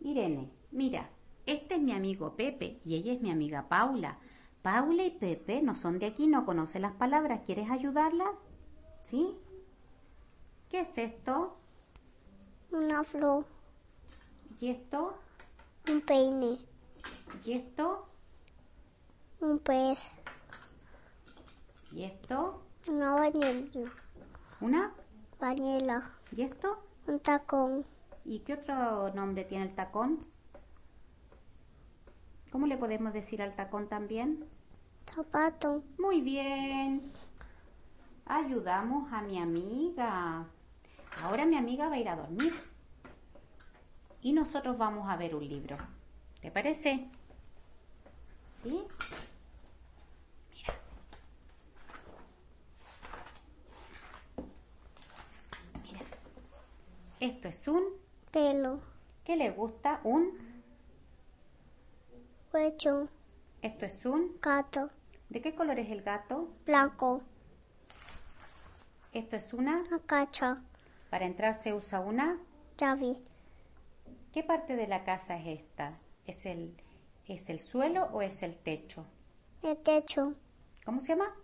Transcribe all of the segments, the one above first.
Irene, mira, este es mi amigo Pepe y ella es mi amiga Paula. Paula y Pepe no son de aquí, no conocen las palabras. ¿Quieres ayudarlas? ¿Sí? ¿Qué es esto? Una flor, ¿Y esto? un peine, ¿Y esto? un pez, ¿Y esto? una bañera, ¿Una? ¿Y esto? un tacón, ¿Y qué otro nombre tiene el tacón? ¿Cómo le podemos decir al tacón también? zapato, Muy bien. Ayudamos a mi amiga. Ahora mi amiga va a ir a dormir. Y nosotros vamos a ver un libro. ¿Te parece? ¿Sí? Mira. Mira. Esto es un... pelo, ¿Qué le gusta? Un... huecho, Esto es un... gato, ¿De qué color es el gato? blanco, Esto es una... una cacha, Para entrar se usa una... llave, ¿Qué parte de la casa es esta? ¿Es el suelo o es el techo? el techo, ¿Cómo se llama?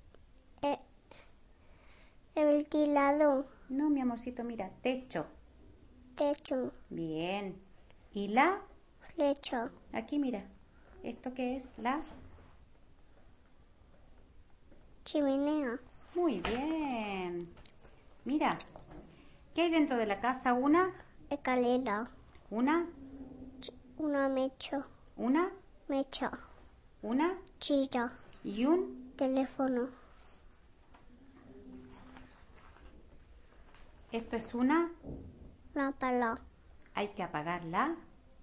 el ventilador, No, mi amorcito, mira, techo. techo, Bien. ¿Y la? flecha, Aquí, mira. ¿Esto qué es? La... chimenea, Muy bien. Mira, ¿qué hay dentro de la casa? Una, escalera, una, una mecha, una, chilla, y un... teléfono, Esto es una... lámpara, Hay que apagarla.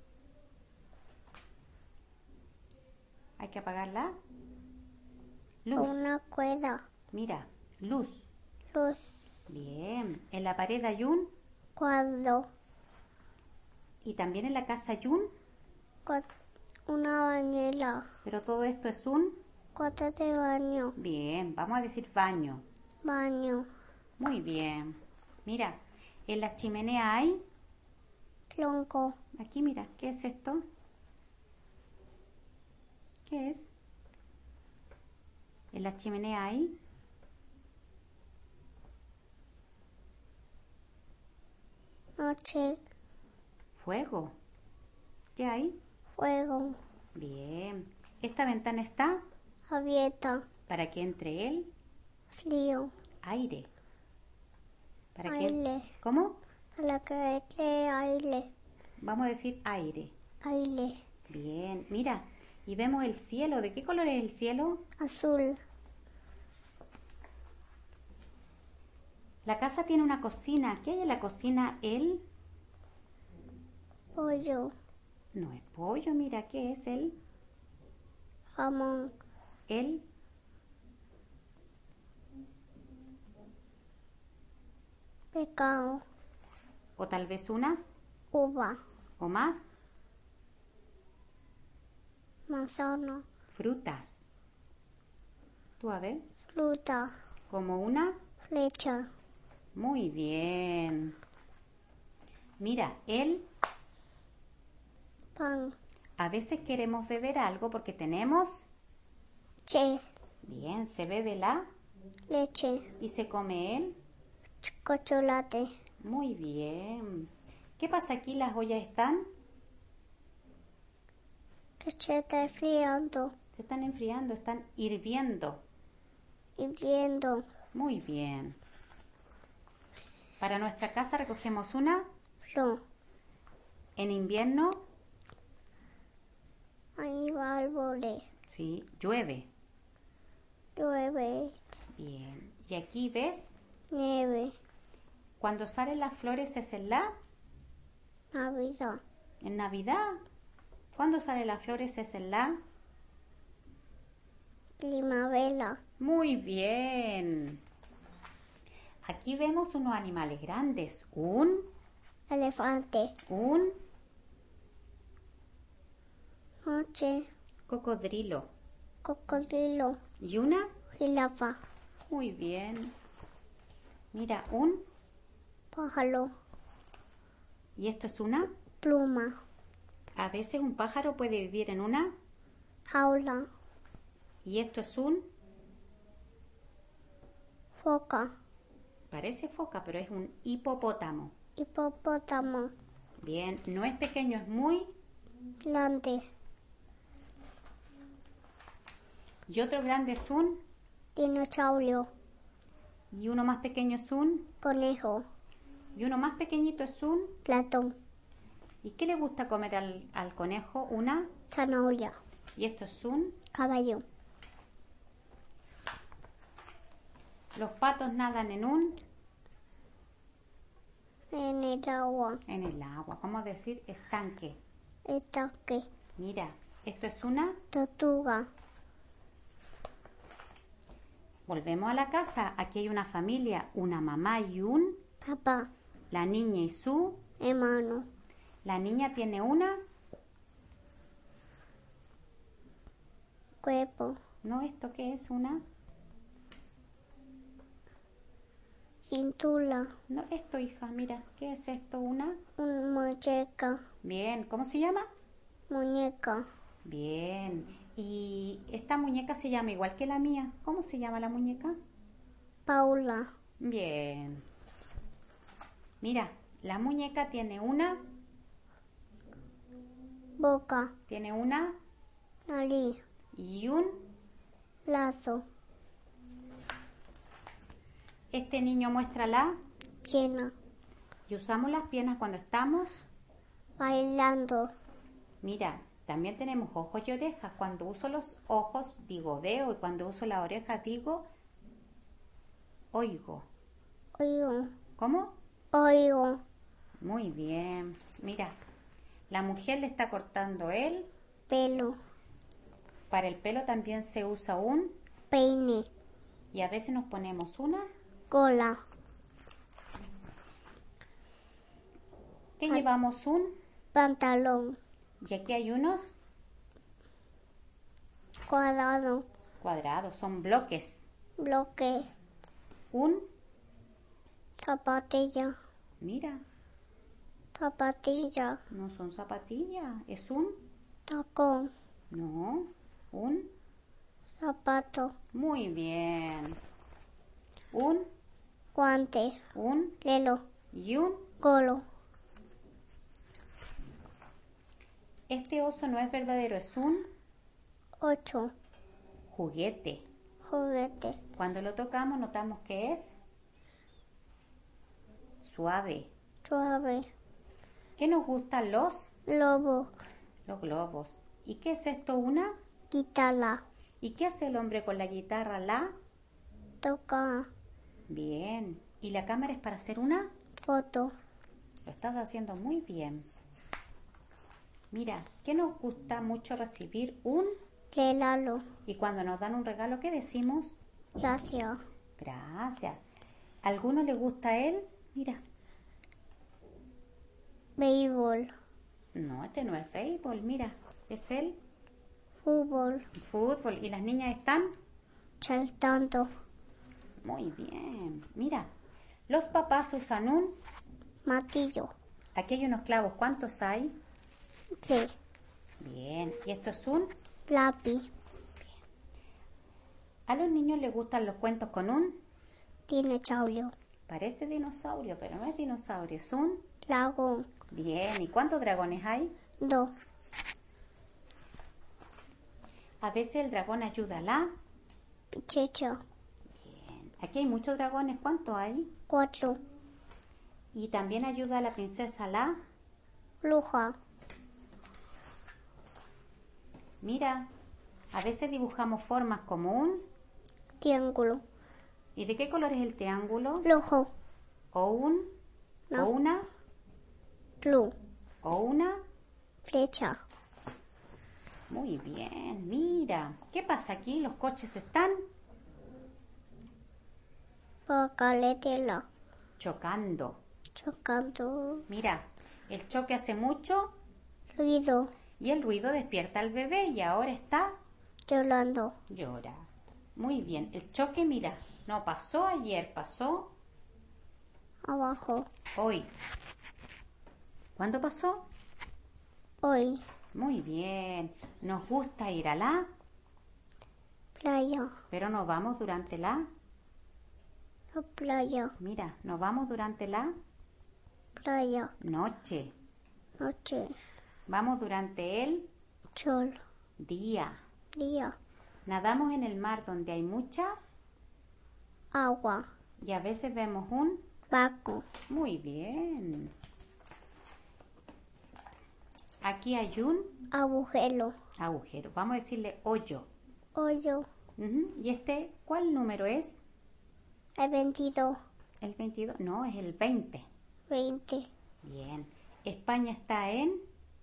Hay que apagarla. Luz. una cuerda, Mira, luz. luz, Bien. En la pared hay un... cuadro, Y también en la casa hay un... una bañera, Pero todo esto es un... cuarto de baño, Bien, vamos a decir baño. baño, Muy bien. Mira, en la chimenea hay... tronco, Aquí, mira, ¿qué es esto? ¿Qué es? En la chimenea hay... noche, Fuego. ¿Qué hay? fuego, Bien. Esta ventana está abierta, para que entre el frío, aire. ¿Para qué? aire, ¿Cómo? para que entre aire, Vamos a decir aire. aire, Bien. Mira, y vemos el cielo. ¿De qué color es el cielo? azul, La casa tiene una cocina. ¿Qué hay en la cocina? El... pollo, No es pollo, mira, ¿qué es el? jamón, El... pescado, O tal vez unas uva, o más manzana, frutas. Tú a ver, fruta, como una... flecha, Muy bien. Mira, el... pan, A veces queremos beber algo porque tenemos... che, Bien, se bebe la... leche, Y se come el... chocolate, Muy bien. ¿Qué pasa aquí? Las ollas están... que se está enfriando, Se están enfriando, están hirviendo. hirviendo, Muy bien. Para nuestra casa recogemos una... flor, En invierno... hay árboles, Sí, llueve. llueve, Bien. Y aquí ves... nieve, Cuando salen las flores es en la... Navidad, En Navidad. ¿Cuándo salen las flores es en la... primavera, Muy bien. Aquí vemos unos animales grandes. elefante, Un noche, cocodrilo. cocodrilo, Y una... jirafa, Muy bien. Mira, un... pájaro, Y esto es una... pluma, A veces un pájaro puede vivir en una... Jaula. Y esto es un... Foca. Parece foca, pero es un hipopótamo. Hipopótamo. Bien, no es pequeño, es muy... Grande. Y otro grande es un... Dinosaurio. Y uno más pequeño es un... Conejo. Y uno más pequeñito es un... Ratón. ¿Y qué le gusta comer al conejo? Una... Zanahoria. Y esto es un... Caballo. Los patos nadan en un... En el agua. En el agua. Vamos a decir estanque. Estanque. Mira, esto es una... Tortuga. Volvemos a la casa. Aquí hay una familia, una mamá y un... Papá. La niña y su... Hermano. La niña tiene una... Cuerpo. ¿No? ¿Esto qué es? Una... Cintura. No, esto, hija, mira. ¿Qué es esto? Una... Muñeca. Bien. ¿Cómo se llama? Muñeca. Bien. Y esta muñeca se llama igual que la mía. ¿Cómo se llama la muñeca? Paula. Bien. Mira, la muñeca tiene una... Boca. Tiene una... Nariz. Y un... Brazo. Este niño muestra la... Pierna. Y usamos las piernas cuando estamos... Bailando. Mira, también tenemos ojos y orejas. Cuando uso los ojos digo veo y cuando uso la oreja digo oigo. Oigo. ¿Cómo? Oigo. Muy bien. Mira, la mujer le está cortando el... Pelo. Para el pelo también se usa un... Peine. Y a veces nos ponemos una... Cola. ¿Qué llevamos? Un... Pantalón. Y aquí hay unos Cuadrado. cuadrados, son bloques. Bloque. Un... Zapatilla. Mira, Zapatilla. no son zapatillas, es un... Tacón. No, un... Zapato. Muy bien. Un... Guante. Un... Lelo. Y un... Colo. Este oso no es verdadero, es un... 8. juguete. Juguete. Cuando lo tocamos notamos que es... suave. Suave. ¿Qué nos gustan los? Lobo. Los globos. ¿Y qué es esto? Una... Guitarra. ¿Y qué hace el hombre con la guitarra? La... Toca. Bien. ¿Y la cámara es para hacer una? Foto. Lo estás haciendo muy bien. Mira, ¿qué nos gusta mucho recibir? Un... Regalo. Y cuando nos dan un regalo, ¿qué decimos? Gracias. Gracias. ¿A alguno le gusta él? Mira. Béisbol. No, este no es béisbol, mira. Es el Fútbol. fútbol. ¿Y las niñas están? Saltando. Muy bien. Mira, los papás usan un... Martillo. Aquí hay unos clavos. ¿Cuántos hay? ¿Qué? Bien. ¿Y esto es un...? Lápiz. A los niños les gustan los cuentos con un... Dinosaurio. Parece dinosaurio, pero no es dinosaurio. Es un... Dragón. Bien. ¿Y cuántos dragones hay? 2. A veces el dragón ayuda a la... Pichecho. Bien. Aquí hay muchos dragones. ¿Cuántos hay? 4. Y también ayuda a la princesa la... Bruja. Mira, a veces dibujamos formas como un... Triángulo. ¿Y de qué color es el triángulo? Rojo. O un... No. O una... Blue. O una... Flecha. Muy bien, mira. ¿Qué pasa aquí? Los coches están Por carretera. chocando. Chocando. Mira, el choque hace mucho Ruido. y el ruido despierta al bebé y ahora está... Llorando. llora. Muy bien, el choque, mira, no pasó ayer, pasó Abajo. hoy. ¿Cuándo pasó? Hoy. Muy bien. Nos gusta ir a la, Playa. pero nos vamos durante la. La playa. Mira, nos vamos durante la Playa. noche. Noche. Vamos durante el Sol. día. Día. Nadamos en el mar donde hay mucha Agua. y a veces vemos un. Barco. Muy bien. Aquí hay un Agujero. agujero. Vamos a decirle hoyo. Hoyo. ¿Y este cuál número es? El 22. ¿El 22? No, es el 20. 20. Bien. España está en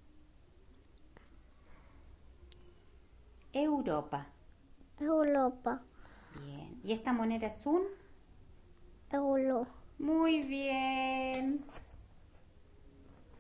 Europa. Europa. Bien. ¿Y esta moneda es un? Euro. Muy bien.